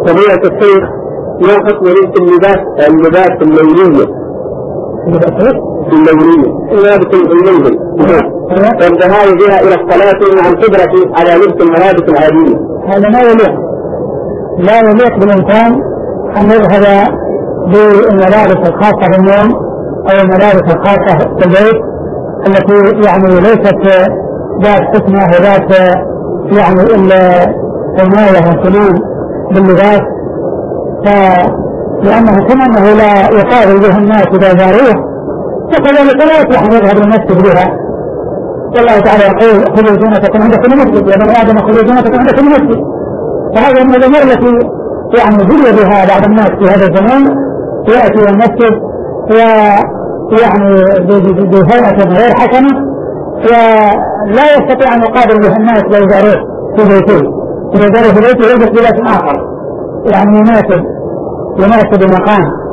فضيلة الشيخ ما حكم لبس اللباس الليلية؟ الملابس الليلية والذهاب بها إلى الصلاة مع القدرة على لبس الملابس العادية. هذا لا يليق بالإنسان أن يذهب بالملابس الخاصة بالنوم أو الملابس الخاصة في البيت التي يعني ليست ذات حكمة وذات يعني إلا عناية واهتمام باللباس، لأنه كما أنه لا يقابل به الناس إذا زاروه فكذلك لا يصلح أن يذهب المسجد بها. والله تعالى يقول خذوا زينتكم عند كل مسجد، يا بني آدم خذوا زينتكم عند كل مسجد. فهذا من الأمور التي يعني جري بها بعض الناس في هذا الزمان، يأتي المسجد ويعني بهيئة غير حسنة ولا يستطيع أن يقابل به الناس لو زاروه في بيته. إذا زاروه في بيته يلبس لباس آخر يعني يناسب المقام